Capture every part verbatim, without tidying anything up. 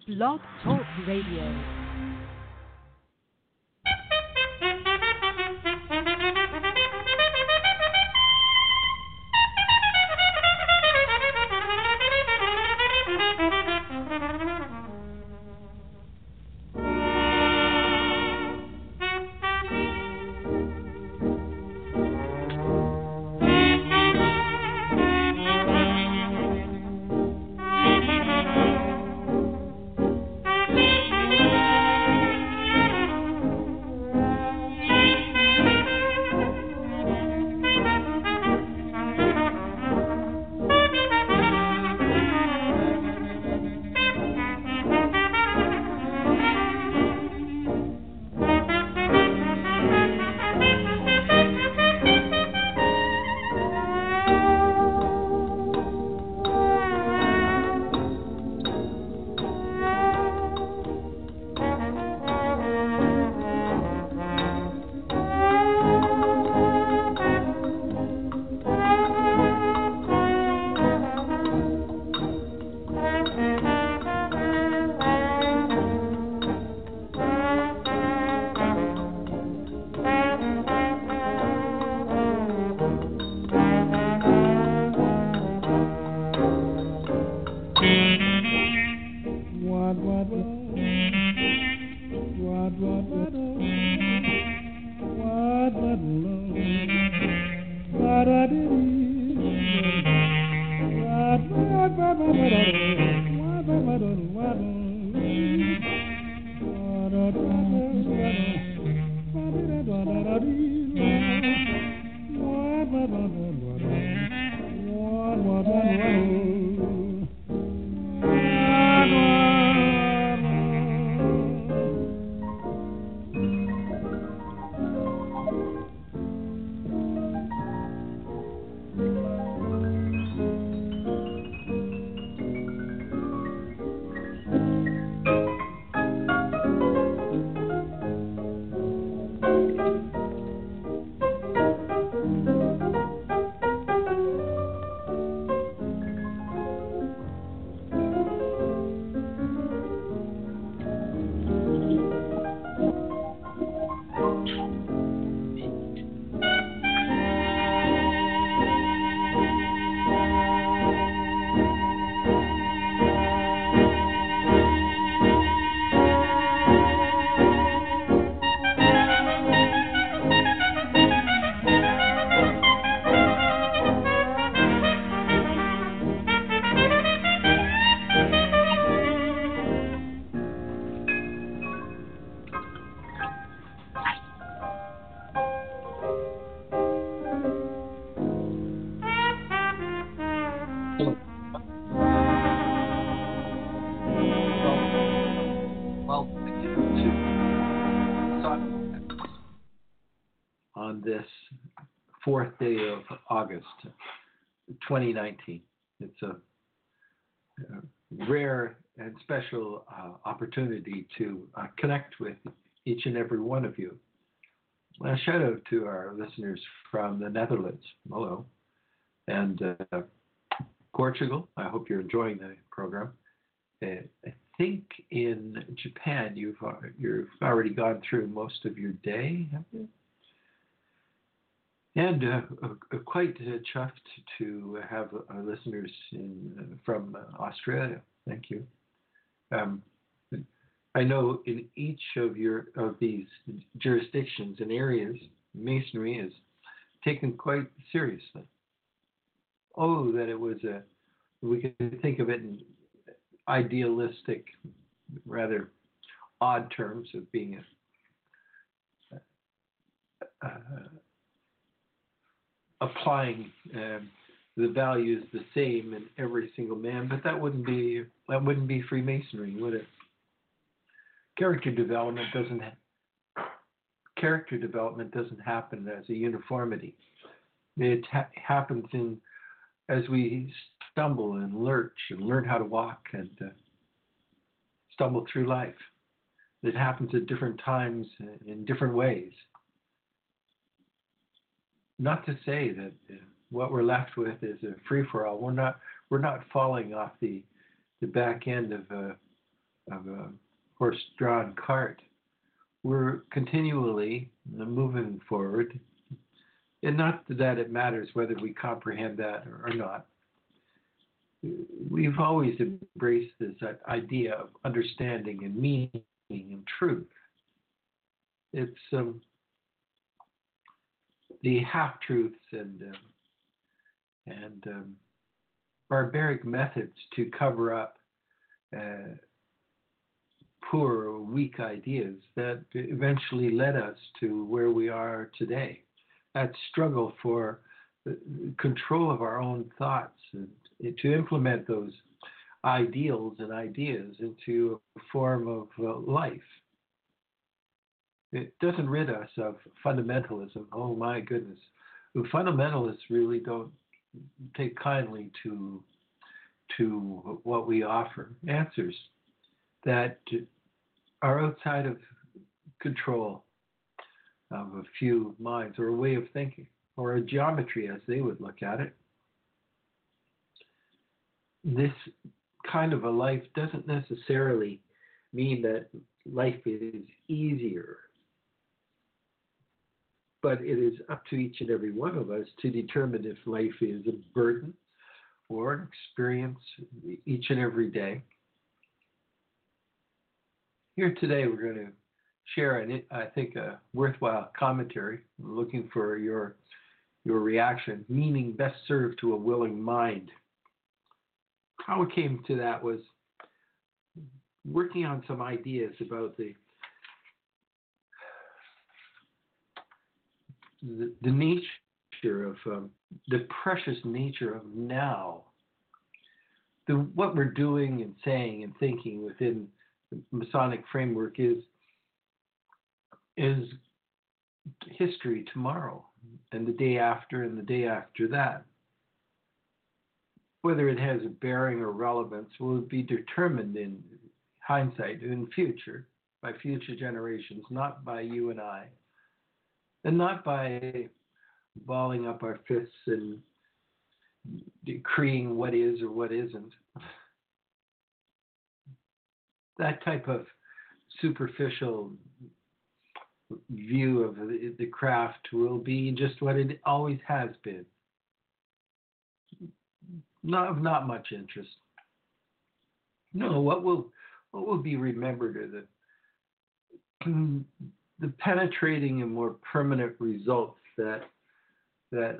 Blog Talk Radio. On this fourth day of August, twenty nineteen. It's a, a rare and special uh, opportunity to uh, connect with each and every one of you. A shout out to our listeners from the Netherlands, hello, and uh, Portugal. I hope you're enjoying the program. Uh, I think in Japan you've uh, you've already gone through most of your day, have you? And uh, uh, quite uh, chuffed to have our listeners in, uh, from uh, Australia. Thank you. Um, I know in each of your of these jurisdictions and areas, Masonry is taken quite seriously. Oh, that it was a we could think of it in idealistic, rather odd terms of being a. a applying um, the values the same in every single man, but that wouldn't be that wouldn't be Freemasonry, would it? Character development doesn't ha- character development doesn't happen as a uniformity. It ha- happens in as we stumble and lurch and learn how to walk and uh, stumble through life. It happens at different times in different ways. Not to say that uh, what we're left with is a free-for-all. We're not we're not falling off the the back end of a of a horse-drawn cart. We're continually moving forward, and not that it matters whether we comprehend that or not. We've always embraced this idea of understanding and meaning and truth. It's um, the half-truths and um, and um, barbaric methods to cover up uh, poor or weak ideas that eventually led us to where we are today. That struggle for control of our own thoughts and to implement those ideals and ideas into a form of uh, life. It doesn't rid us of fundamentalism. Oh my goodness. Fundamentalists really don't take kindly to to what we offer, answers that are outside of control of a few minds, or a way of thinking, or a geometry as they would look at it. This kind of a life doesn't necessarily mean that life is easier, but it is up to each and every one of us to determine if life is a burden or an experience each and every day. Here today, we're going to share, an, I think, a worthwhile commentary. I'm looking for your, your reaction. Meaning best served to a willing mind. How it came to that was working on some ideas about the the, the nature of um, the precious nature of now. The, what we're doing and saying and thinking within the Masonic framework is is history tomorrow and the day after and the day after that. Whether it has a bearing or relevance will be determined in hindsight in future, by future generations, not by you and I, and not by balling up our fists and decreeing what is or what isn't. That type of superficial view of the, the craft will be just what it always has been. Not of not much interest. No, what will what will be remembered are the the penetrating and more permanent results that that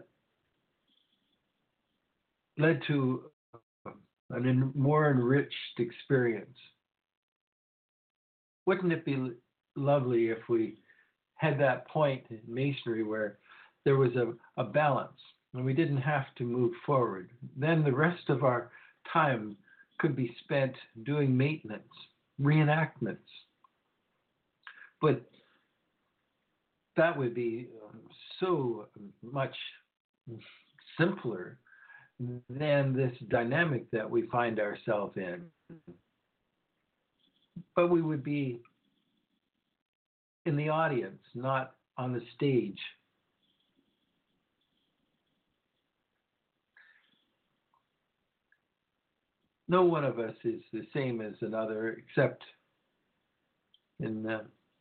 led to a more enriched experience. Wouldn't it be lovely if we had that point in Masonry where there was a, a balance and we didn't have to move forward? Then the rest of our time could be spent doing maintenance, reenactments. But that would be so much simpler than this dynamic that we find ourselves in. But we would be in the audience, not on the stage. No one of us is the same as another, except in the,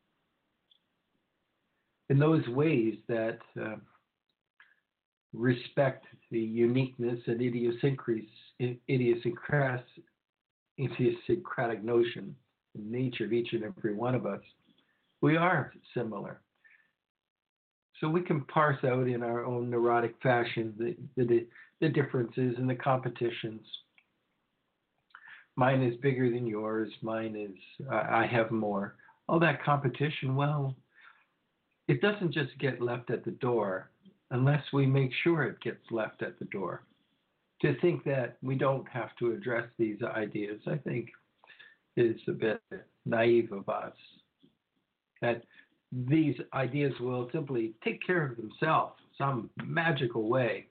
in those ways that uh, respect the uniqueness and idiosyncrasies, idiosyncratic, idiosyncratic notion and nature of each and every one of us. We are similar. So we can parse out in our own neurotic fashion the, the, the differences and the competitions. Mine is bigger than yours. Mine is, I have more. All that competition, well, it doesn't just get left at the door unless we make sure it gets left at the door. To think that we don't have to address these ideas, I think, is a bit naive of us. That these ideas will simply take care of themselves some magical way.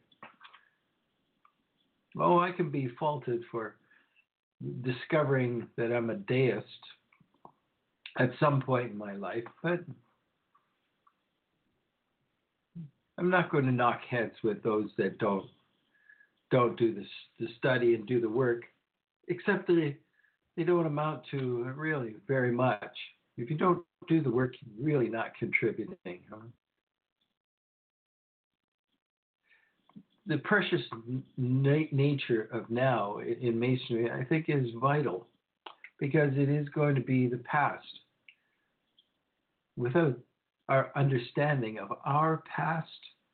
Oh, I can be faulted for discovering that I'm a deist at some point in my life, but I'm not going to knock heads with those that don't don't do this, the study and do the work, except the they don't amount to really very much. If you don't do the work, you're really not contributing. Huh? The precious na- nature of now in masonry, I think, is vital because it is going to be the past. Without our understanding of our past,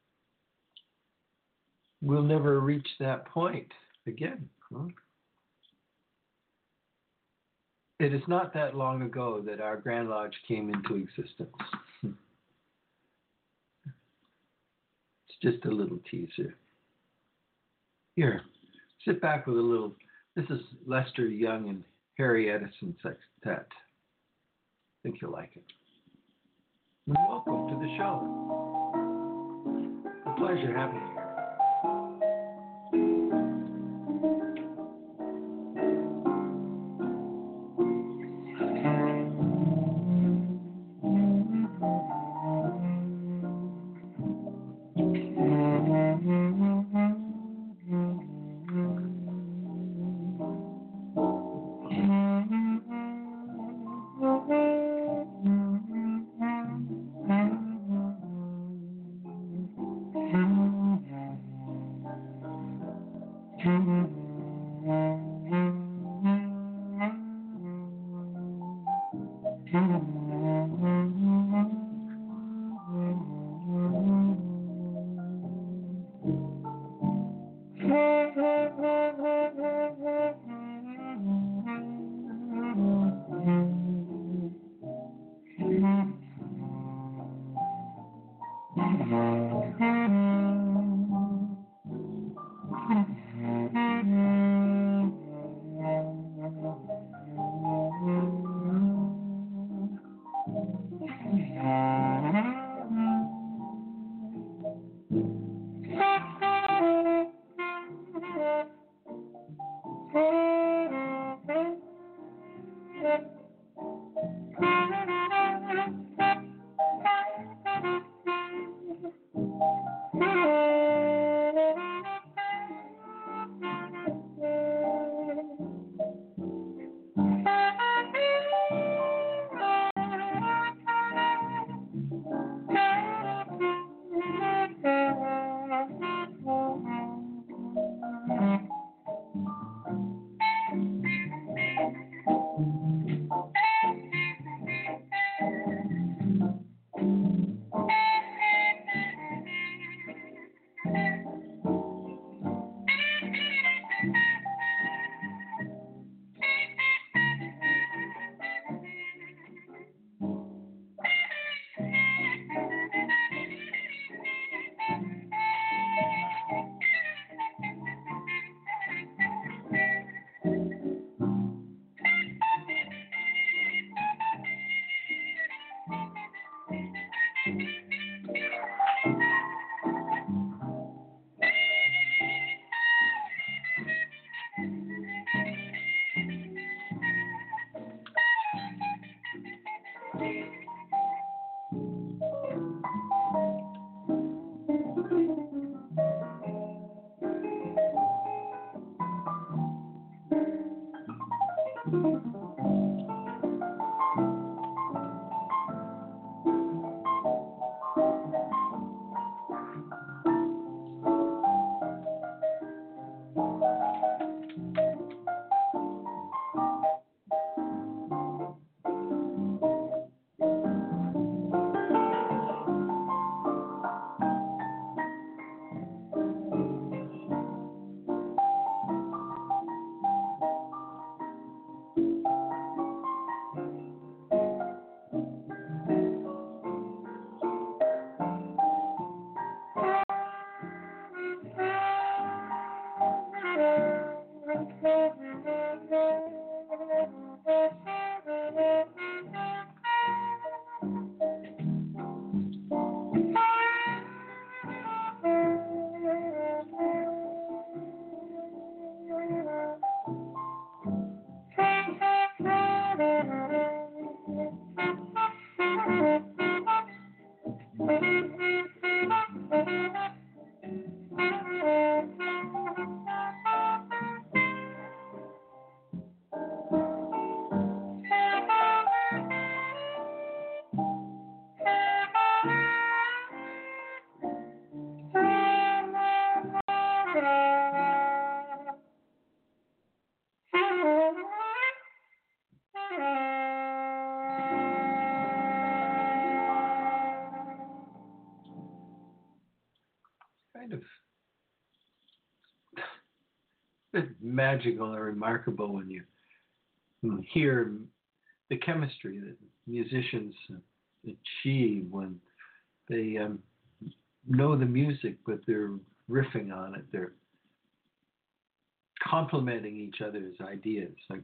we'll never reach that point again. Huh? It is not that long ago that our Grand Lodge came into existence. It's just a little teaser. Here, sit back with a little. This is Lester Young and Harry Edison Sextet. I think you'll like it. And welcome to the show. It's a pleasure having you here. magical and remarkable when you hear the chemistry that musicians achieve when they um, know the music, but they're riffing on it. They're complementing each other's ideas, like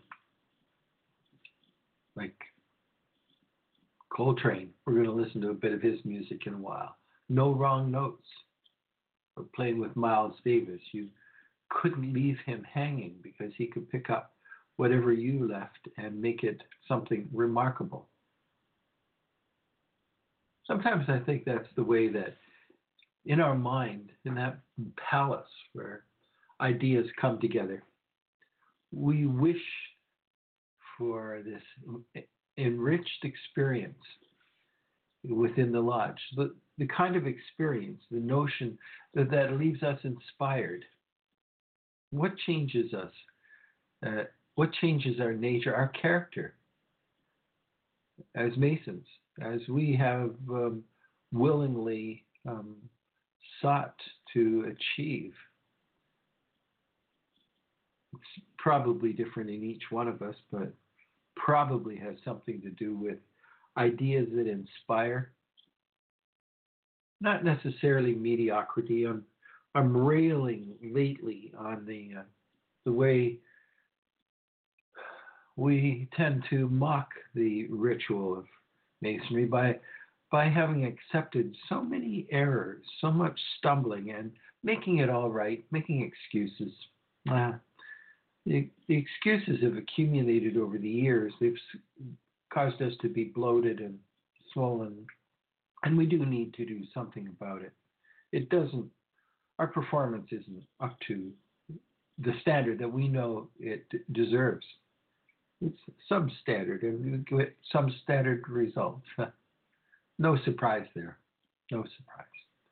like Coltrane. We're going to listen to a bit of his music in a while. No wrong notes. Or playing with Miles Davis, you couldn't leave him hanging because he could pick up whatever you left and make it something remarkable. Sometimes I think that's the way that in our mind, in that palace where ideas come together, we wish for this enriched experience within the lodge. The, the kind of experience, the notion that that leaves us inspired. What changes us? Uh, what changes our nature, our character as Masons, as we have um, willingly um, sought to achieve? It's probably different in each one of us, but probably has something to do with ideas that inspire, not necessarily mediocrity. I'm, I'm railing lately on the uh, the way we tend to mock the ritual of Masonry by by having accepted so many errors, so much stumbling, and making it all right, making excuses. Uh, the, the excuses have accumulated over the years. They've caused us to be bloated and swollen, and we do need to do something about it. It doesn't, our performance isn't up to the standard that we know it deserves. It's substandard, and we get substandard results. No surprise there. No surprise.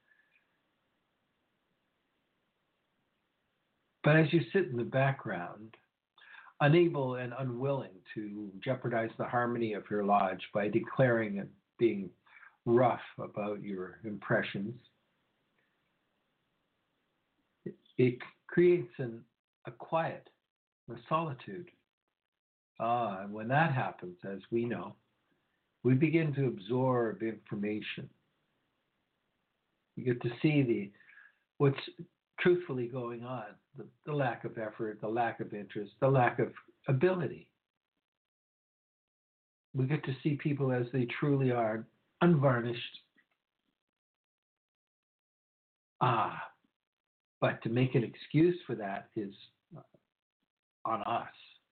But as you sit in the background, unable and unwilling to jeopardize the harmony of your lodge by declaring and being rough about your impressions, it, it creates an, a quiet, a solitude. Ah, and when that happens, as we know, we begin to absorb information. You get to see the what's truthfully going on, the, the lack of effort, the lack of interest, the lack of ability. We get to see people as they truly are, unvarnished. Ah, but to make an excuse for that is on us.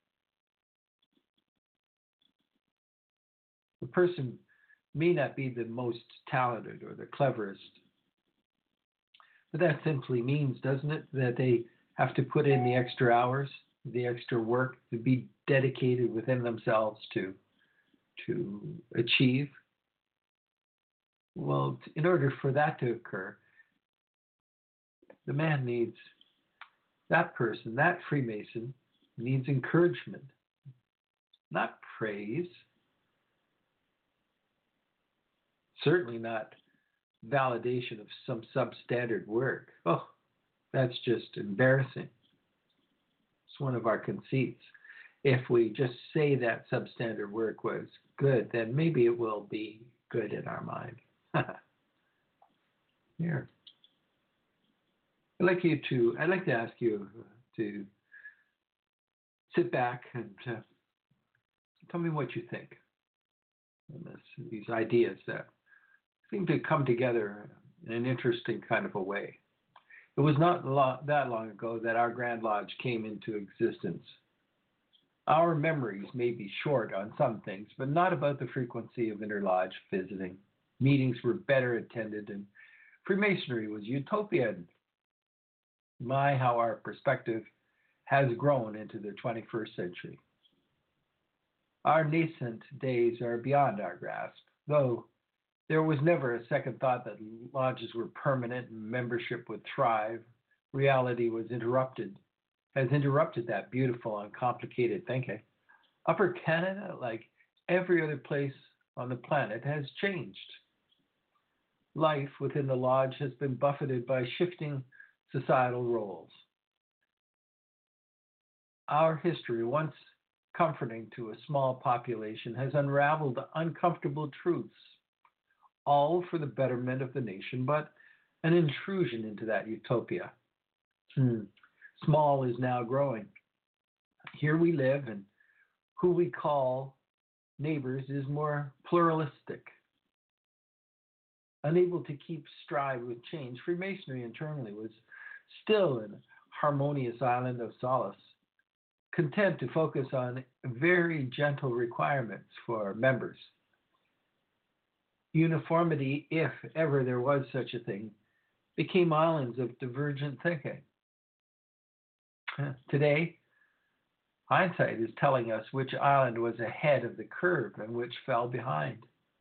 The person may not be the most talented or the cleverest, but that simply means, doesn't it, that they have to put in the extra hours, the extra work, to be dedicated within themselves to, to achieve? Well, in order for that to occur, the man needs, that person, that Freemason, needs encouragement, not praise. Certainly not validation of some substandard work. Oh, that's just embarrassing. It's one of our conceits. If we just say that substandard work was good, then maybe it will be good in our mind. Here. I'd like you to, I'd like to ask you to sit back and uh, tell me what you think on this, these ideas that seem to come together in an interesting kind of a way. It was not lo- that long ago that our Grand Lodge came into existence. Our memories may be short on some things, but not about the frequency of interlodge visiting. Meetings were better attended, and Freemasonry was utopian. My, how our perspective has grown into the twenty-first century. Our nascent days are beyond our grasp, though there was never a second thought that lodges were permanent and membership would thrive. Reality was interrupted, has interrupted that beautiful, uncomplicated thinking. Upper Canada, like every other place on the planet, has changed. Life within the lodge has been buffeted by shifting societal roles. Our history, once comforting to a small population, has unraveled uncomfortable truths, all for the betterment of the nation, but an intrusion into that utopia. Hmm. Small is now growing. Here we live, and who we call neighbors is more pluralistic. Unable to keep stride with change, Freemasonry internally was still an harmonious island of solace, content to focus on very gentle requirements for members. Uniformity, if ever there was such a thing, became islands of divergent thinking. Today, hindsight is telling us which island was ahead of the curve and which fell behind.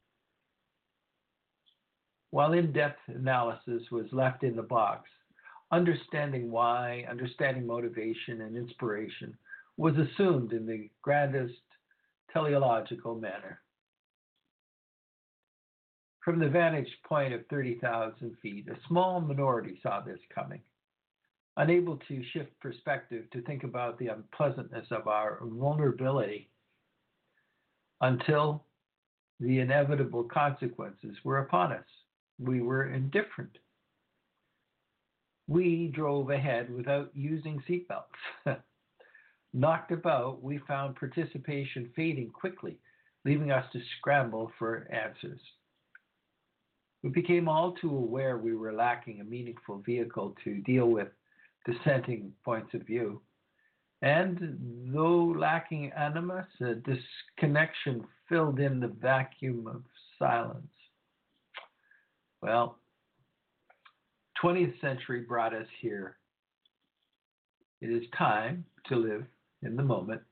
While in-depth analysis was left in the box, understanding why, understanding motivation and inspiration was assumed in the grandest teleological manner. From the vantage point of thirty thousand feet, a small minority saw this coming, unable to shift perspective to think about the unpleasantness of our vulnerability until the inevitable consequences were upon us. We were indifferent. We drove ahead without using seatbelts. Knocked about, we found participation fading quickly, leaving us to scramble for answers. We became all too aware we were lacking a meaningful vehicle to deal with dissenting points of view. And though lacking animus, a disconnection filled in the vacuum of silence. Well, twentieth century brought us here. It is time to live in the moment.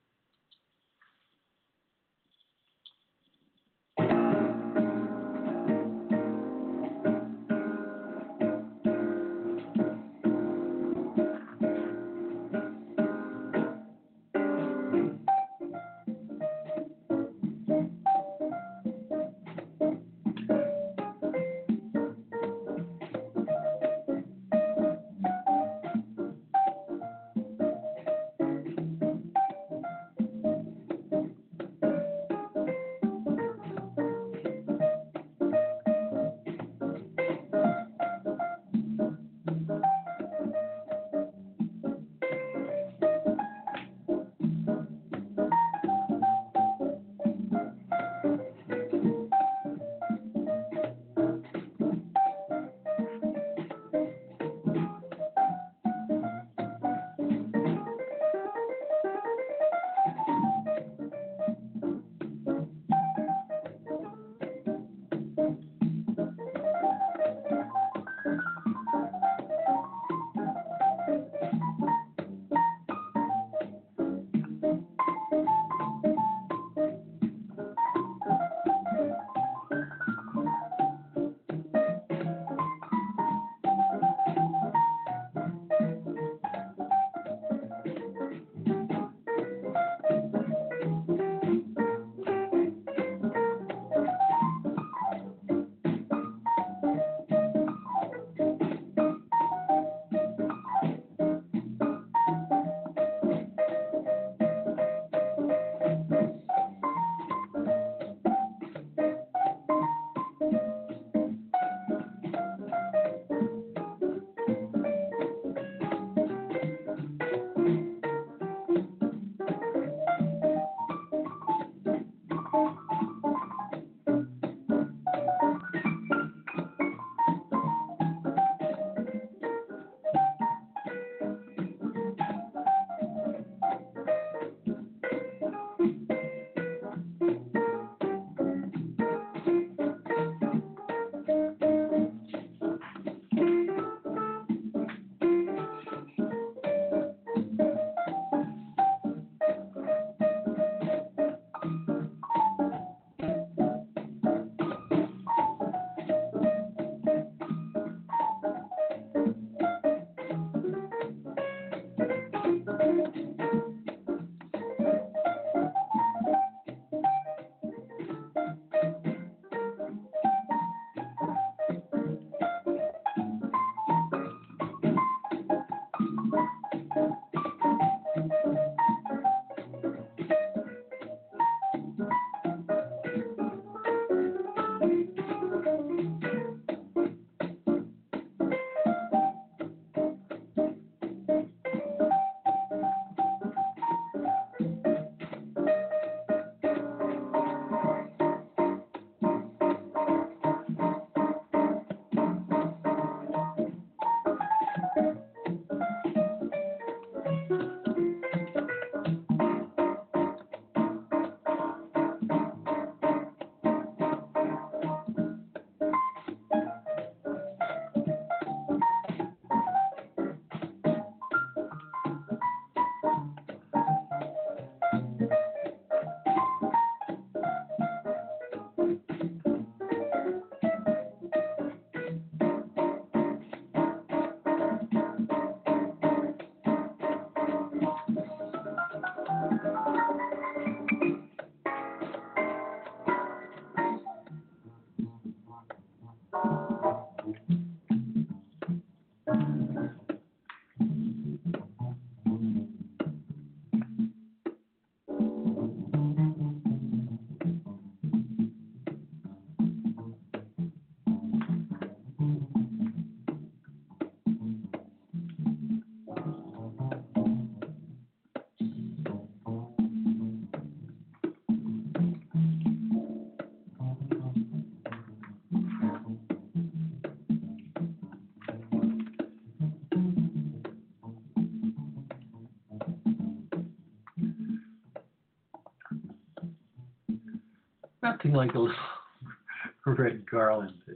Nothing like a little red garland to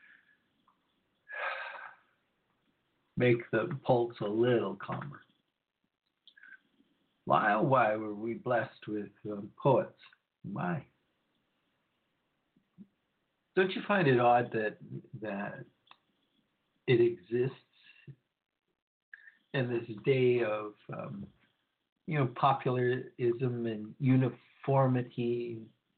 make the pulse a little calmer. Why, oh, why were we blessed with um, poets? Why? Don't you find it odd that that it exists in this day of um, you know popularism and uniformity,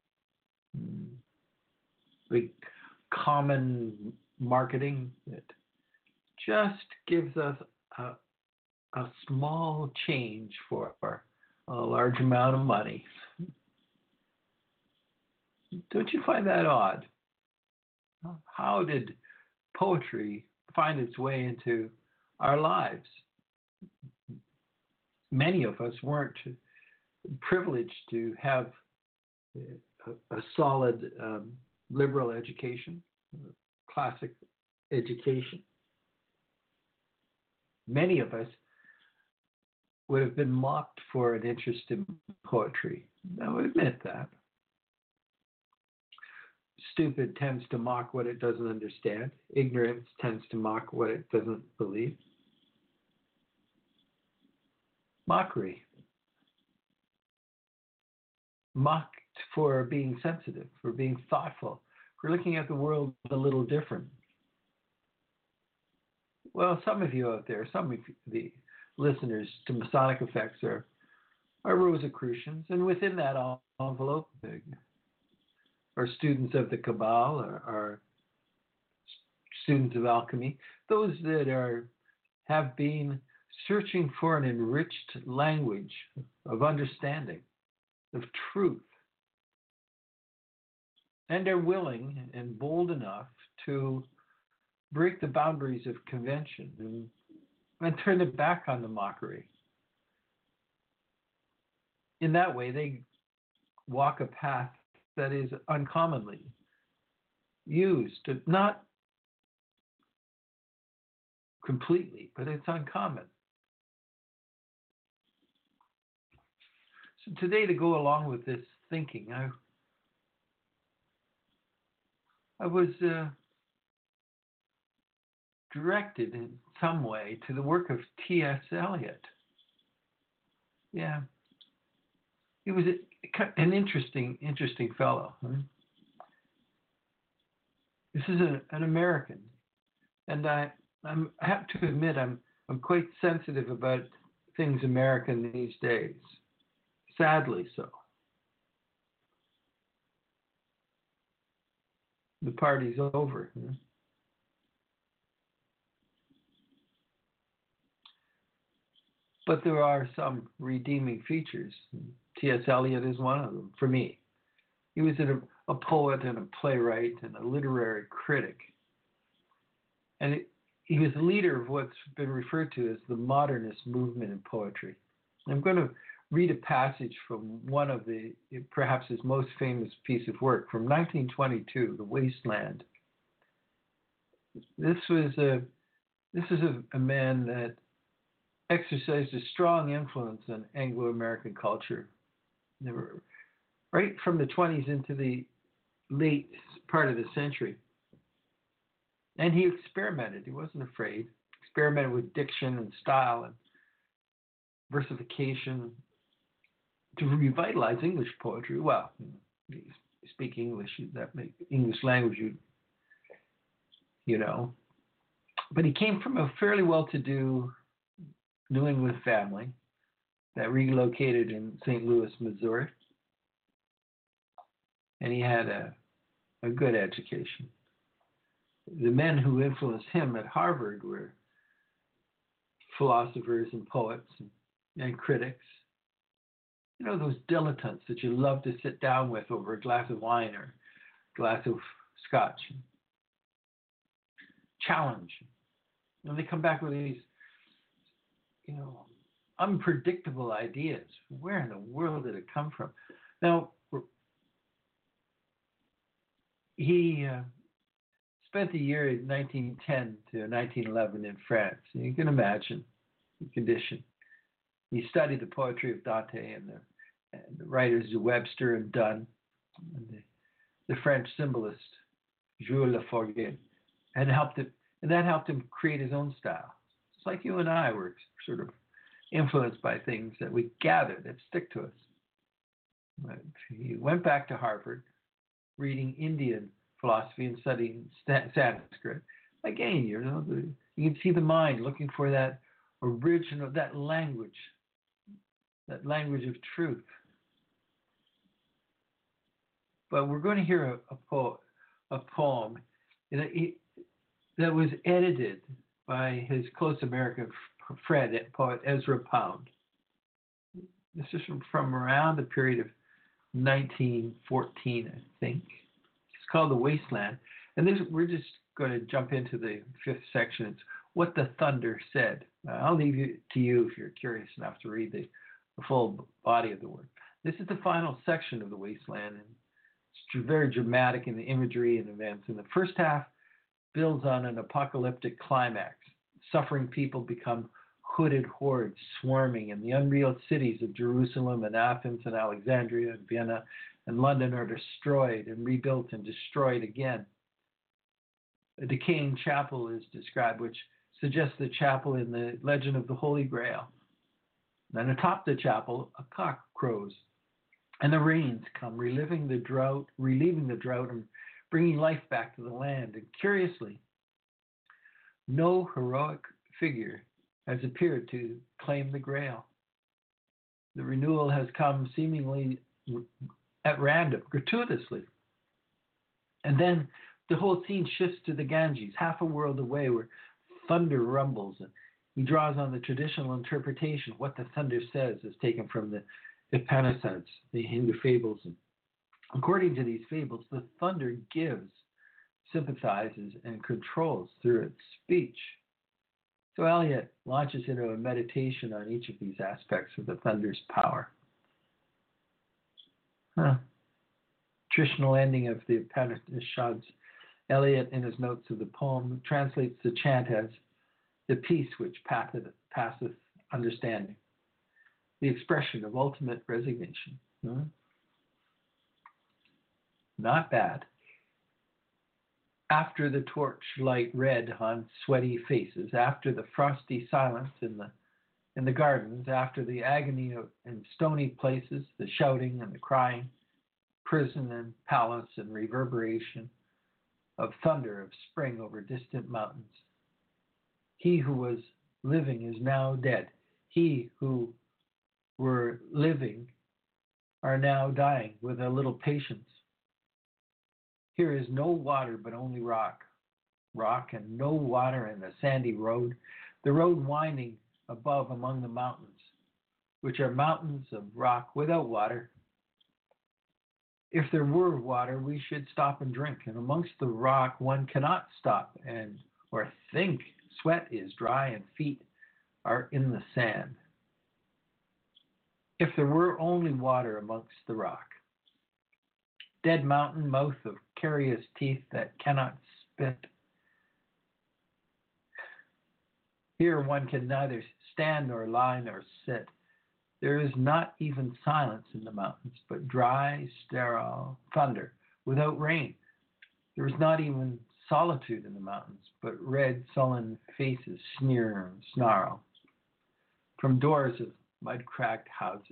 like common marketing that just gives us a, a small change for a large amount of money? Don't you find that odd? How did poetry find its way into our lives? Many of us weren't privileged to have a, a solid um, liberal education, classic education. Many of us would have been mocked for an interest in poetry. I will admit that. Stupid tends to mock what it doesn't understand. Ignorance tends to mock what it doesn't believe. Mockery. Mocked for being sensitive, for being thoughtful, for looking at the world a little different. Well, some of you out there, some of the listeners to Masonic Effects are, are Rosicrucians, and within that envelope, are students of the Cabal, or are students of alchemy, those that are have been searching for an enriched language of understanding, of truth, and are willing and bold enough to break the boundaries of convention and, and turn their back on the mockery. In that way, they walk a path that is uncommonly used, not completely, but it's uncommon. So today, to go along with this thinking, I, I was uh, directed in some way to the work of T S Eliot. Yeah, he was a, an interesting, interesting fellow. Hmm? This is a, an American, and I, I'm, I have to admit I'm, I'm quite sensitive about things American these days. Sadly so. The party's over. Hmm? But there are some redeeming features. T S Eliot is one of them for me. He was a, a poet and a playwright and a literary critic. And it, he was the leader of what's been referred to as the modernist movement in poetry. I'm going to read a passage from one of the, perhaps his most famous piece of work from nineteen twenty-two, The Wasteland. This was a, this is a, a man that exercised a strong influence on Anglo-American culture. They were right from the twenties into the late part of the century. And he experimented. He wasn't afraid. Experimented with diction and style and versification to revitalize English poetry. Well, you speak English, that make English language, you, you know. But he came from a fairly well-to-do New England family that relocated in Saint Louis, Missouri. And he had a, a good education. The men who influenced him at Harvard were philosophers and poets and, and critics. You know, those dilettantes that you love to sit down with over a glass of wine or a glass of scotch. Challenge. And they come back with these, you know, unpredictable ideas. Where in the world did it come from? Now, he uh, spent the year in nineteen ten to nineteen eleven in France. And you can imagine the condition. He studied the poetry of Dante and the, and the writers of Webster and Donne. And the, the French symbolist Jules Laforgue, and helped him, and that helped him create his own style. It's like you and I were sort of influenced by things that we gather that stick to us. But he went back to Harvard, reading Indian philosophy and studying Sanskrit. Again, you know, the, you can see the mind looking for that original, that language, that language of truth. But we're going to hear a, a, po- a poem that, he, that was edited by his close American friend, poet Ezra Pound. This is from, from around the period of nineteen fourteen, I think. It's called The Wasteland. And this, we're just going to jump into the fifth section. It's What the Thunder Said. Uh, I'll leave it to you if you're curious enough to read the, the full body of the work. This is the final section of The Wasteland, and it's very dramatic in the imagery and events. And the first half builds on an apocalyptic climax. Suffering people become hooded hordes swarming, and the unreal cities of Jerusalem and Athens and Alexandria and Vienna and London are destroyed and rebuilt and destroyed again. A decaying chapel is described, which suggests the chapel in the legend of the Holy Grail. Then atop the chapel, a cock crows, and the rains come, reliving the drought, relieving the drought, and bringing life back to the land. And curiously, no heroic figure has appeared to claim the Grail. The renewal has come seemingly at random, gratuitously. And then the whole scene shifts to the Ganges, half a world away, where thunder rumbles. And he draws on the traditional interpretation. What the thunder says is taken from the Upanishads, the Hindu fables. And according to these fables, the thunder gives, sympathizes, and controls through its speech. So Eliot launches into a meditation on each of these aspects of the thunder's power. Huh. Traditional ending of the Upanishads. Eliot, in his notes of the poem, translates the chant as the peace which passeth, passeth understanding, the expression of ultimate resignation. Hmm? Not bad. After the torchlight red on sweaty faces, after the frosty silence in the in the gardens, after the agony of, in stony places, the shouting and the crying, prison and palace and reverberation of thunder of spring over distant mountains. He who was living is now dead. He who were living are now dying with a little patience. Here is no water, but only rock. Rock and no water and a sandy road, the road winding above among the mountains, which are mountains of rock without water. If there were water, we should stop and drink, and amongst the rock one cannot stop and or think. Sweat is dry and feet are in the sand. If there were only water amongst the rock, dead mountain, mouth of carious teeth that cannot spit. Here one can neither stand nor lie nor sit. There is not even silence in the mountains, but dry, sterile thunder without rain. There is not even solitude in the mountains, but red, sullen faces sneer and snarl from doors of mud-cracked houses.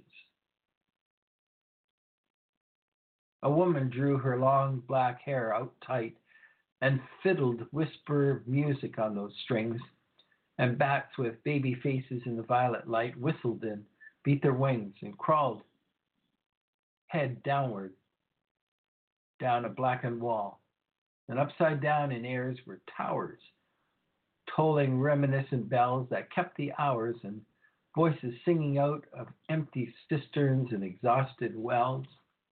A woman drew her long black hair out tight and fiddled whisper music on those strings, and bats with baby faces in the violet light whistled and beat their wings and crawled head downward down a blackened wall. And upside down in airs were towers, tolling reminiscent bells that kept the hours, and voices singing out of empty cisterns and exhausted wells.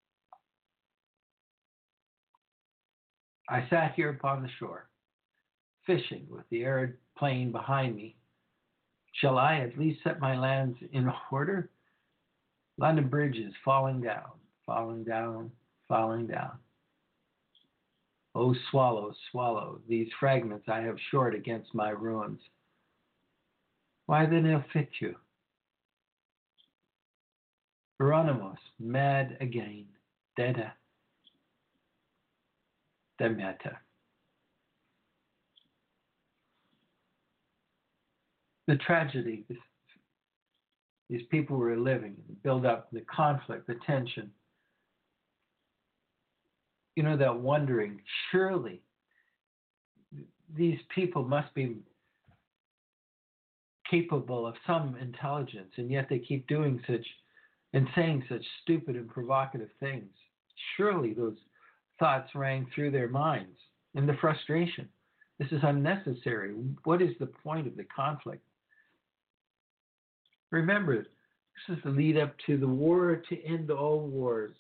I sat here upon the shore, fishing with the arid plain behind me. Shall I at least set my lands in order? London Bridge is falling down, falling down, falling down. Oh, swallow, swallow, these fragments I have shored against my ruins. Why then ill fit you? Hieronymus, mad again, dead. Damietta. The tragedy this, these people were living, the build up, the conflict, the tension. You know, that wondering, surely these people must be capable of some intelligence, and yet they keep doing such and saying such stupid and provocative things. Surely those thoughts rang through their minds, and the frustration. This is unnecessary. What is the point of the conflict? Remember, this is the lead up to the war to end all wars.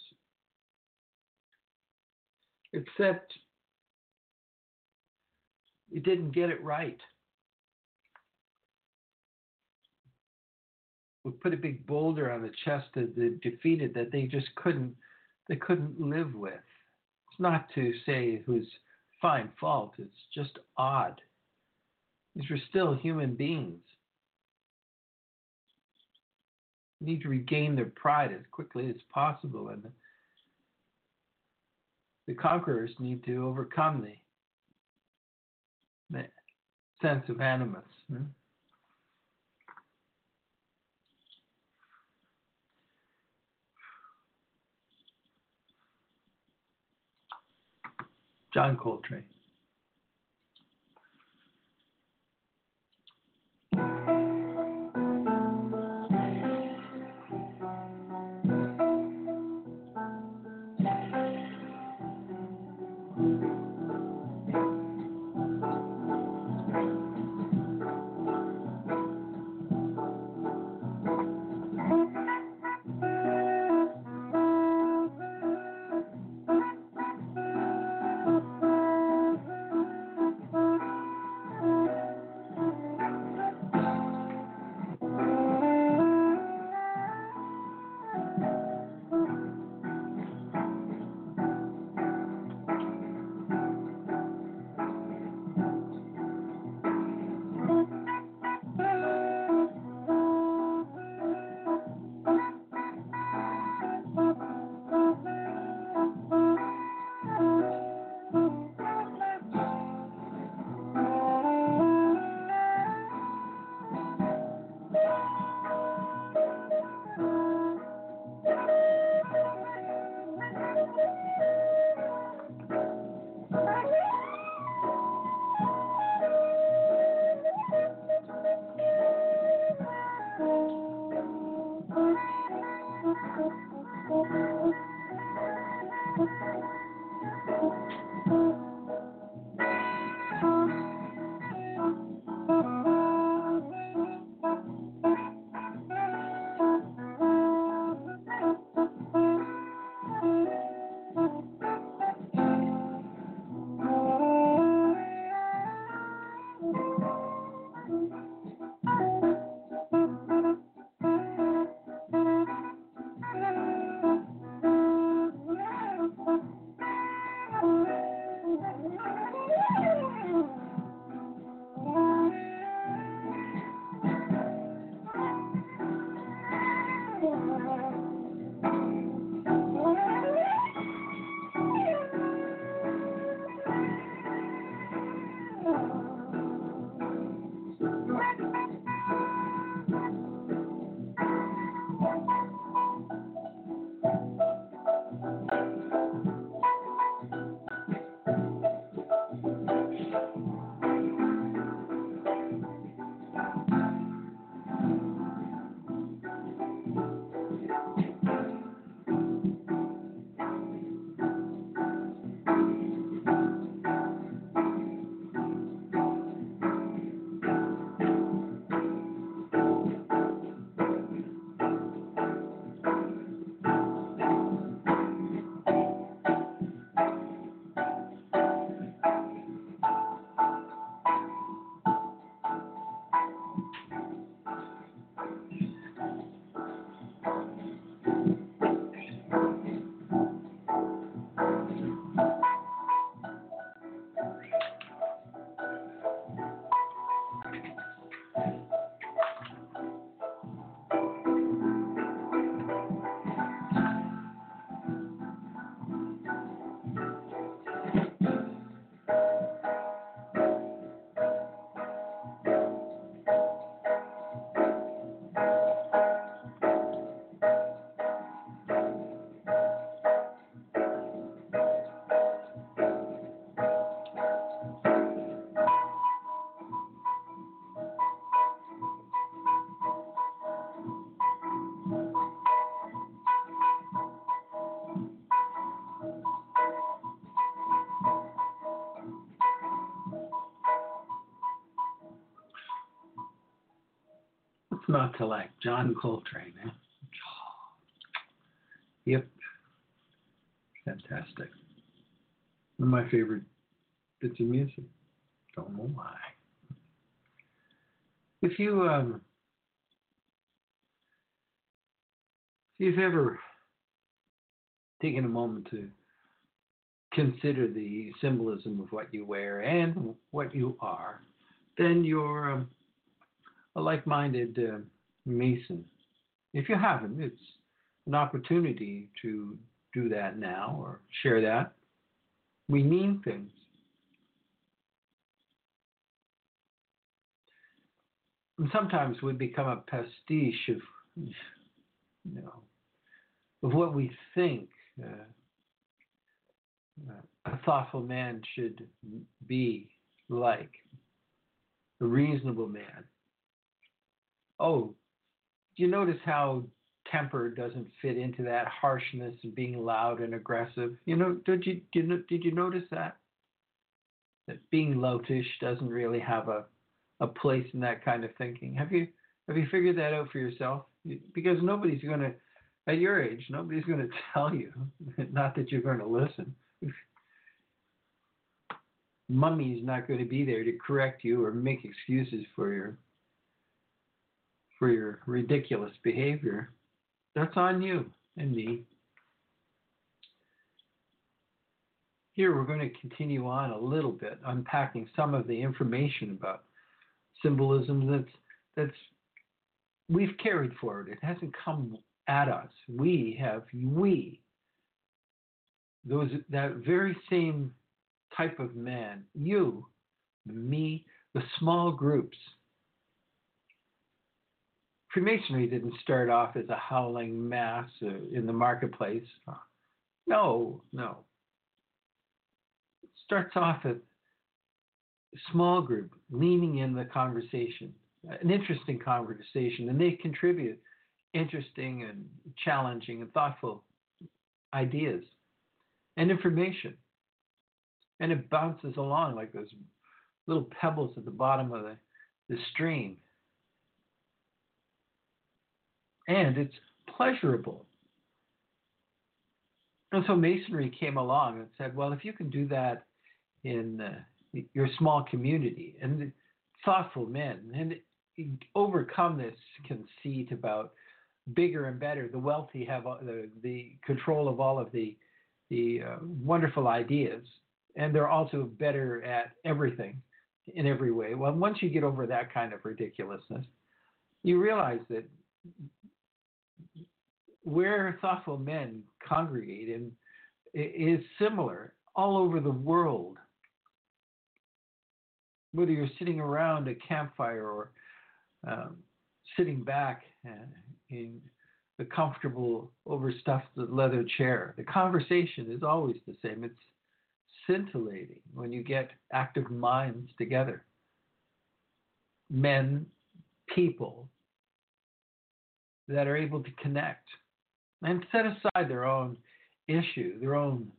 Except it didn't get it right. We put a big boulder on the chest of the defeated that they just couldn't they couldn't live with. It's not to say whose fine fault, it's just odd. These were still human beings. They need to regain their pride as quickly as possible, and the, the conquerors need to overcome the, the sense of animus. Hmm? John Coltrane. What's not to like? John Coltrane, eh? Yep. Fantastic. One of my favorite bits of music. Don't know why. If you um if you've ever taken a moment to consider the symbolism of what you wear and what you are, then you're um, a like-minded uh, Mason. If you haven't, it's an opportunity to do that now or share that. We mean things. And sometimes we become a pastiche of, you know, of what we think uh, a thoughtful man should be like, a reasonable man. Oh, do you notice how temper doesn't fit into that harshness and being loud and aggressive? You know, did you, did you did you notice that? That being loutish doesn't really have a, a place in that kind of thinking. Have you have you figured that out for yourself? Because nobody's going to, at your age, nobody's going to tell you. Not that you're going to listen. Mummy's not going to be there to correct you or make excuses for your for your ridiculous behavior. That's on you and me. Here we're going to continue on a little bit, unpacking some of the information about symbolism that's that's we've carried forward. It hasn't come at us. We have we those that very same type of man, you, me, the small groups. Freemasonry didn't start off as a howling mass uh, in the marketplace. No, no. It starts off as a small group leaning in the conversation, an interesting conversation, and they contribute interesting and challenging and thoughtful ideas and information. And it bounces along like those little pebbles at the bottom of the, the stream. And it's pleasurable. And so Masonry came along and said, well, if you can do that in uh, your small community and thoughtful men and overcome this conceit about bigger and better, the wealthy have the, the control of all of the, the uh, wonderful ideas, and they're also better at everything in every way. Well, once you get over that kind of ridiculousness, you realize that where thoughtful men congregate in is similar all over the world. Whether you're sitting around a campfire or um, sitting back uh, in the comfortable overstuffed leather chair, the conversation is always the same. It's scintillating when you get active minds together. Men, people that are able to connect and set aside their own issue, their own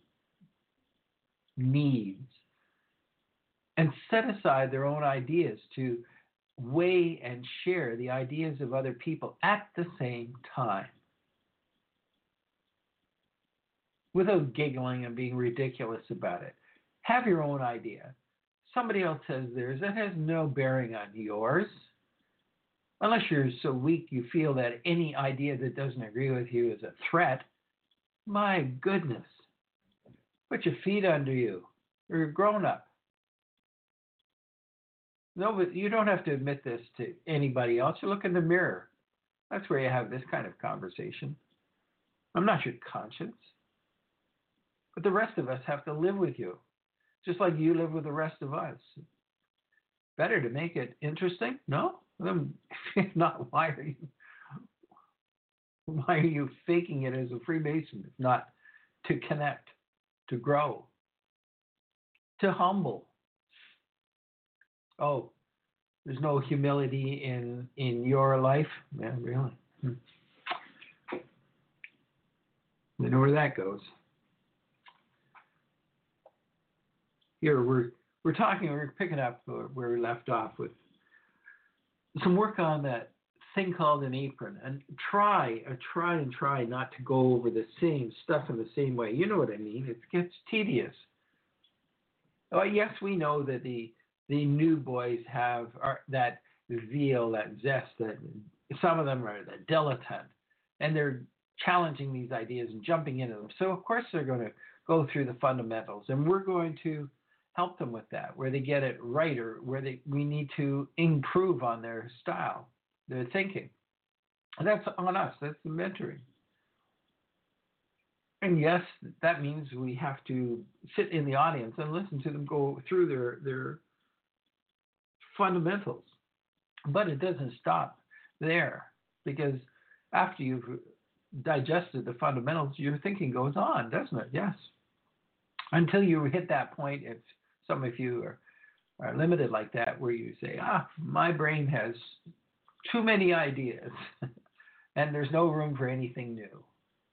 needs, and set aside their own ideas to weigh and share the ideas of other people at the same time, without giggling and being ridiculous about it. Have your own idea. Somebody else has theirs. That has no bearing on yours. Unless you're so weak you feel that any idea that doesn't agree with you is a threat. My goodness. Put your feet under you. You're a grown-up. No, but you don't have to admit this to anybody else. You look in the mirror. That's where you have this kind of conversation. I'm not your conscience. But the rest of us have to live with you, just like you live with the rest of us. Better to make it interesting? No? Then, if not, why are you why are you faking it as a Freemason? If not to connect, to grow, to humble. Oh, there's no humility in in your life? Yeah, really? Hmm. You know where that goes. Here we're we're talking, we're picking up where we left off with some work on that thing called an apron and try, uh, try and try not to go over the same stuff in the same way. You know what I mean? It gets tedious. Oh, yes, we know that the the new boys have are, that zeal, that zest, that some of them are the dilettante, and they're challenging these ideas and jumping into them. So, of course, they're going to go through the fundamentals, and we're going to help them with that, where they get it right or where they we need to improve on their style, their thinking. And that's on us. That's the mentoring. And yes, that means we have to sit in the audience and listen to them go through their their fundamentals. But it doesn't stop there, because after you've digested the fundamentals, your thinking goes on, doesn't it? Yes. Until you hit that point, if some of you are, are limited like that, where you say, ah, my brain has too many ideas and there's no room for anything new.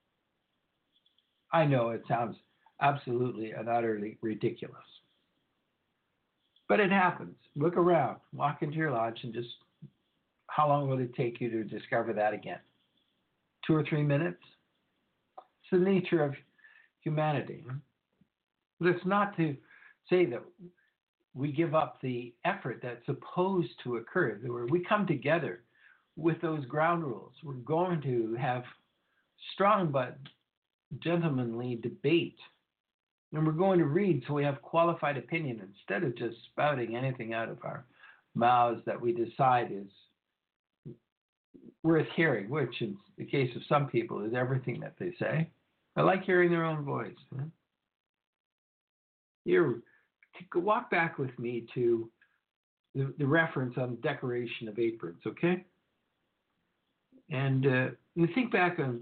I know it sounds absolutely and utterly ridiculous. But it happens. Look around, walk into your lodge, and just how long will it take you to discover that again? Two or three minutes? It's the nature of humanity. But it's not to say that we give up the effort that's supposed to occur. Where we come together with those ground rules. We're going to have strong but gentlemanly debate. And we're going to read so we have qualified opinion instead of just spouting anything out of our mouths that we decide is worth hearing, which in the case of some people is everything that they say. I like hearing their own voice. Here, walk back with me to the, the reference on decoration of aprons, okay? And uh, you think back on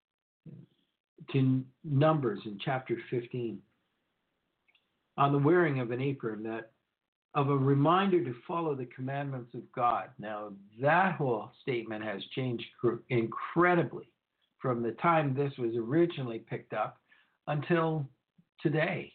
to Numbers in chapter fifteen on the wearing of an apron, that of a reminder to follow the commandments of God. Now, that whole statement has changed incredibly from the time this was originally picked up until today.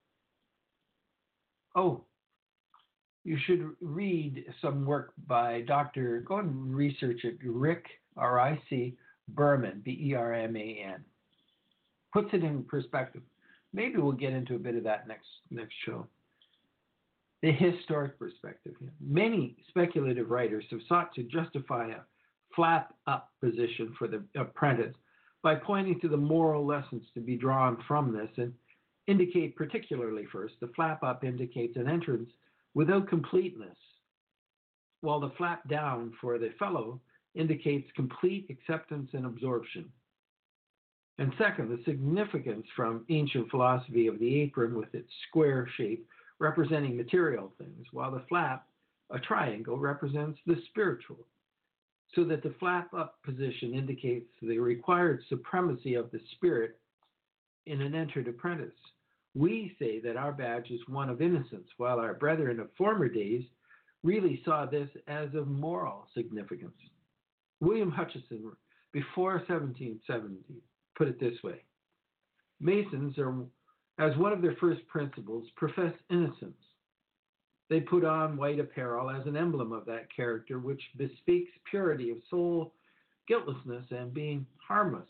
Oh, you should read some work by Doctor Go and research it, Rick, R I C, Berman, B E R M A N. Puts it in perspective. Maybe we'll get into a bit of that next next show. The historic perspective. Many speculative writers have sought to justify a flap-up position for the apprentice by pointing to the moral lessons to be drawn from this, and indicate particularly first, the flap-up indicates an entrance without completeness, while the flap-down for the fellow indicates complete acceptance and absorption. And second, the significance from ancient philosophy of the apron with its square shape representing material things, while the flap, a triangle, represents the spiritual, so that the flap-up position indicates the required supremacy of the spirit in an entered apprentice. We say that our badge is one of innocence, while our brethren of former days really saw this as of moral significance. William Hutcheson, before seventeen seventy, put it this way: Masons are, as one of their first principles, profess innocence. They put on white apparel as an emblem of that character, which bespeaks purity of soul, guiltlessness, and being harmless.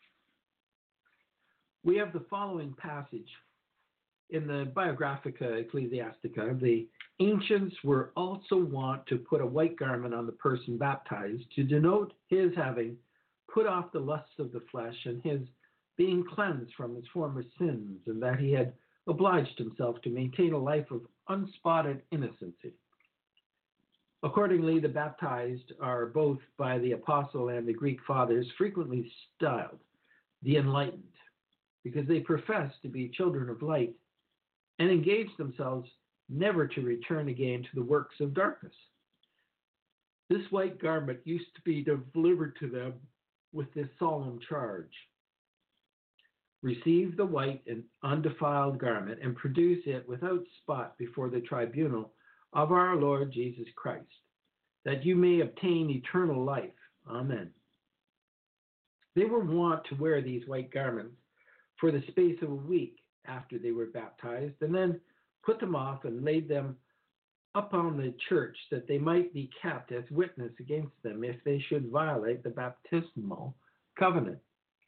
We have the following passage in the Biographica Ecclesiastica. The ancients were also wont to put a white garment on the person baptized to denote his having put off the lusts of the flesh and his being cleansed from his former sins, and that he had obliged himself to maintain a life of unspotted innocency. Accordingly, the baptized are both by the apostle and the Greek fathers frequently styled the enlightened, because they profess to be children of light and engage themselves never to return again to the works of darkness. This white garment used to be delivered to them with this solemn charge: receive the white and undefiled garment and produce it without spot before the tribunal of our Lord Jesus Christ, that you may obtain eternal life. Amen. They were wont to wear these white garments for the space of a week after they were baptized, and then put them off and laid them upon the church that they might be kept as witness against them if they should violate the baptismal covenant.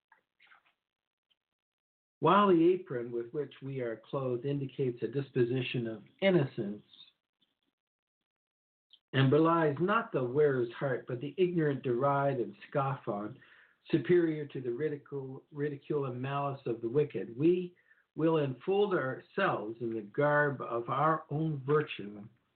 While the apron with which we are clothed indicates a disposition of innocence and belies not the wearer's heart, but the ignorant deride and scoff on, superior to the ridicule, ridicule and malice of the wicked, we will enfold ourselves in the garb of our own virtue,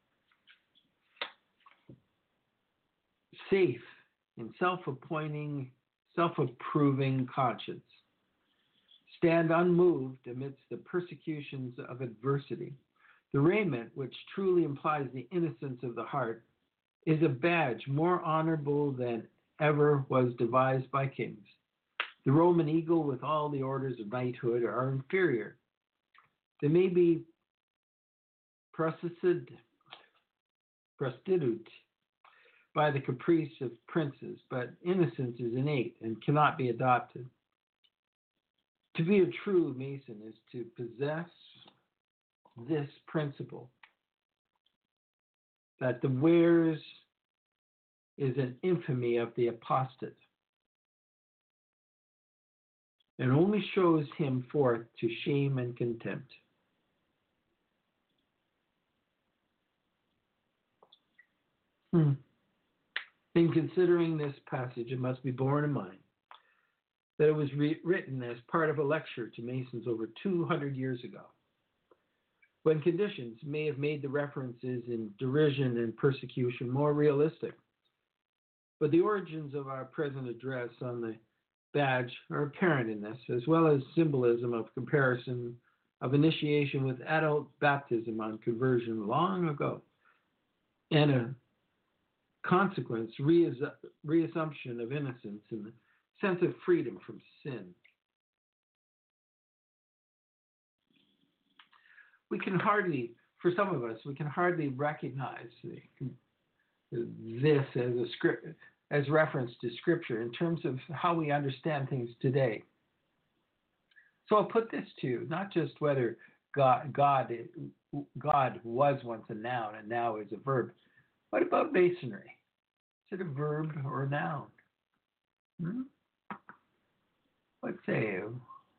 safe in self-appointing, self-approving conscience, stand unmoved amidst the persecutions of adversity. The raiment, which truly implies the innocence of the heart, is a badge more honorable than ever was devised by kings. The Roman eagle with all the orders of knighthood are inferior. They may be prostitute by the caprice of princes, but innocence is innate and cannot be adopted. To be a true Mason is to possess this principle, that the wears is an infamy of the apostate, and only shows him forth to shame and contempt. Hmm. In considering this passage, it must be borne in mind that it was re- written as part of a lecture to Masons over two hundred years ago, when conditions may have made the references in derision and persecution more realistic. But the origins of our present address on the badge are apparent in this, as well as symbolism of comparison of initiation with adult baptism on conversion long ago, and a consequence reassu- reassumption of innocence and the sense of freedom from sin. We can hardly, for some of us, we can hardly recognize the, this as a script, as reference to Scripture in terms of how we understand things today. So I'll put this to you, not just whether God, God, God was once a noun and now is a verb. What about Masonry? Is it a verb or a noun? Hmm? What say you?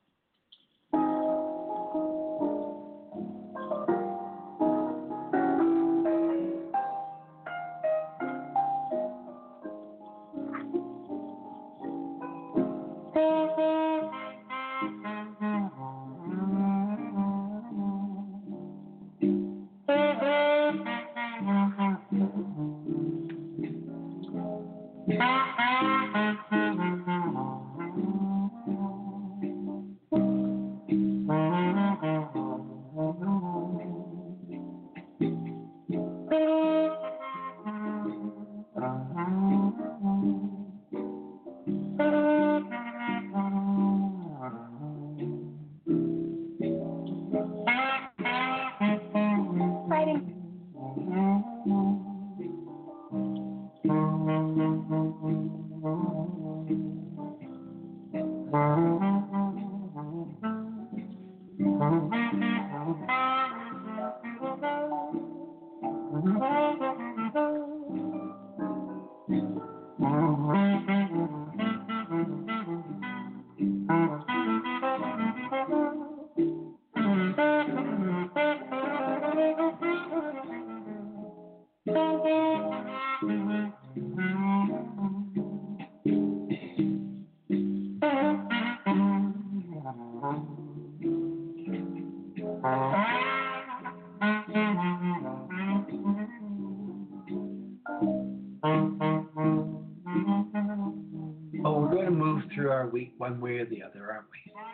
One way or the other, aren't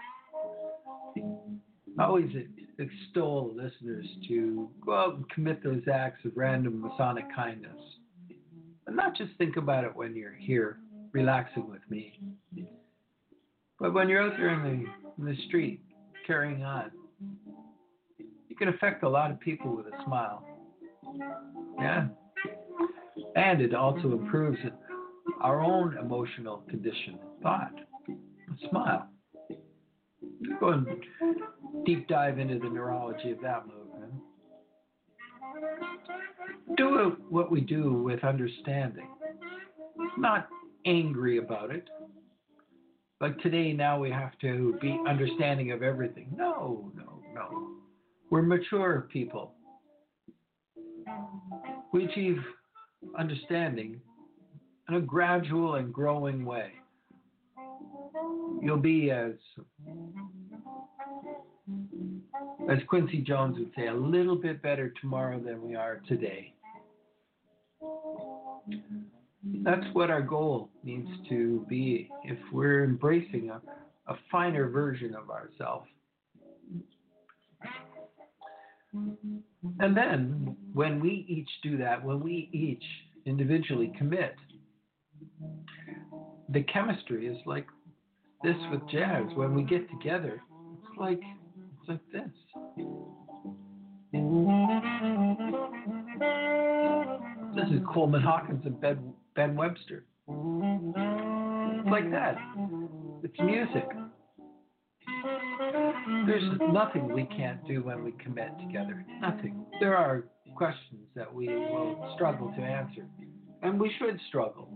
we? I always extol listeners to go out and commit those acts of random Masonic kindness. And not just think about it when you're here relaxing with me, but when you're out there in the, in the street carrying on. You can affect a lot of people with a smile. Yeah. And it also improves our own emotional condition and thought. Smile. Go and deep dive into the neurology of that movement. do what we do with understanding, not angry about it. Like today, now we have to be understanding of everything. No, no, no. We're mature people. We achieve understanding in a gradual and growing way. You'll be, as as Quincy Jones would say, a little bit better tomorrow than we are today. That's what our goal needs to be if we're embracing a, a finer version of ourselves. And then when we each do that, when we each individually commit, the chemistry is like this with jazz. When we get together, it's like it's like this. This is Coleman Hawkins and Ben, Ben Webster. It's like that. It's music. There's nothing we can't do when we commit together. Nothing. There are questions that we will struggle to answer, and we should struggle.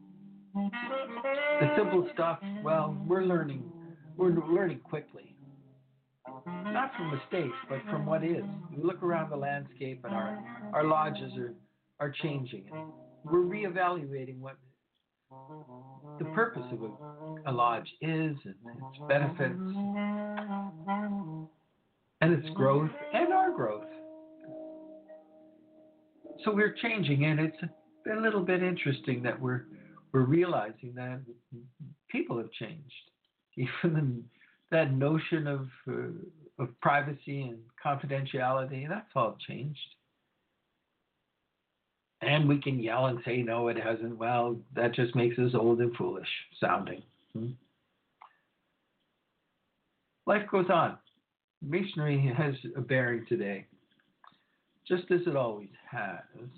The simple stuff, well, we're learning. We're learning quickly. Not from mistakes, but from what is. We look around the landscape, and our, our lodges are, are changing. And we're reevaluating what the purpose of a, a lodge is, and its benefits, and its growth, and our growth. So we're changing, and it's a little bit interesting that we're we're realizing that people have changed. Even that notion of uh, of privacy and confidentiality, that's all changed. And we can yell and say, no, it hasn't. Well, that just makes us old and foolish sounding. Hmm? Life goes on. Masonry has a bearing today, just as it always has.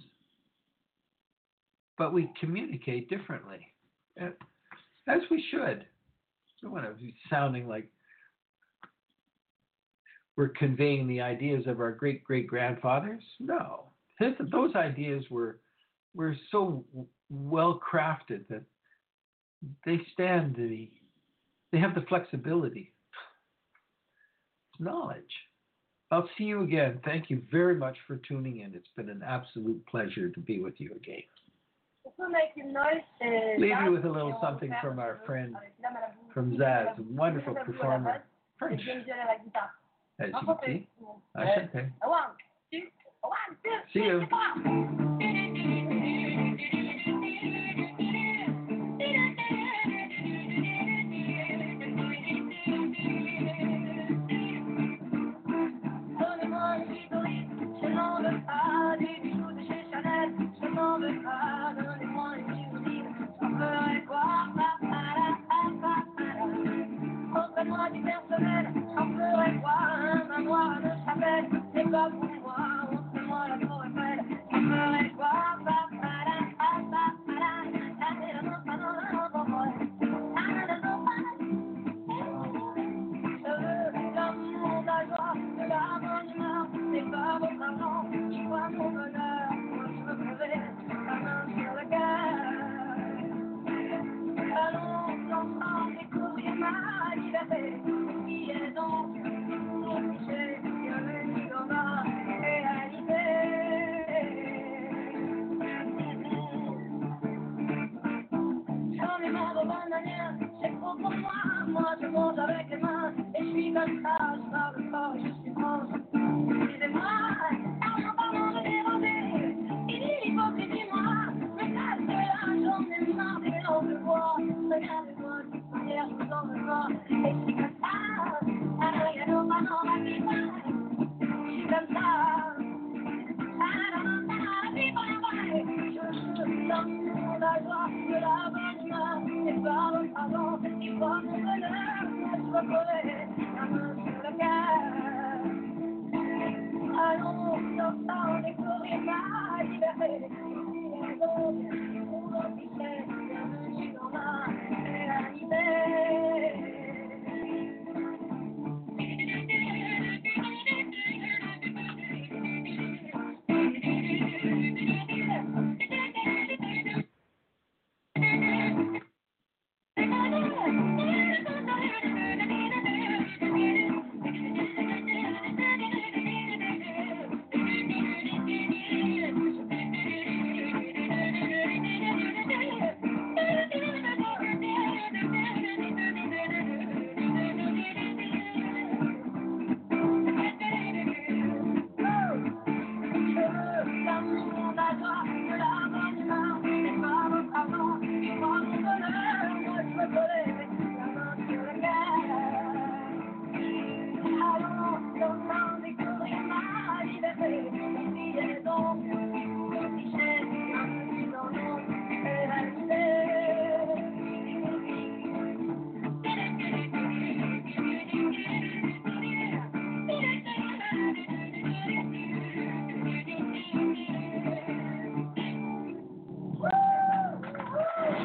But we communicate differently, as we should. I don't want to be sounding like we're conveying the ideas of our great-great-grandfathers. No. Those ideas were were so well crafted that they stand the they have the flexibility. It's knowledge. I'll see you again. Thank you very much for tuning in. It's been an absolute pleasure to be with you again. Leave you with a little something from our friend from Zaz, a wonderful performer. French, as you can see. Enchanté. See you. Offre-moi du personnel, j'en ferai quoi? Un manoir de chapelle, c'est pas pour moi. Offre-moi la tour Eiffel, j'en ferai quoi? Je veux l'amour, la joie, de la bonne humeur. C'est pas votre argent qui voit mon bonheur. Moi je veux crever, la main sur le cœur. Allons ensemble découvrir ma liberté. Qui est donc pour toucher? Bienvenue dans ma réalité. J'en ai marre de bonnes manières, c'est trop pour moi. Moi je monte avec les mains et je suis comme ça. Je parle fort, je suis franche. Excusez-moi, pardon, pardon de déranger. Il dit l'hypocrisie, moi, mais ça c'est là, j'en ai marre des langues de bois. Regardez-moi, de toute manière, je vous en veux pas. Et je suis comme ça, alors y'a nos parents à qui parle. Je suis comme ça, alors non, ça la vie pas vrai. Je veux l'amour, la joie, de la bonne humeur. C'est pas votre argent qui voit mon bonheur. Moi je veux crever, la main sur le cœur. Allons ensemble découvrir ma liberté.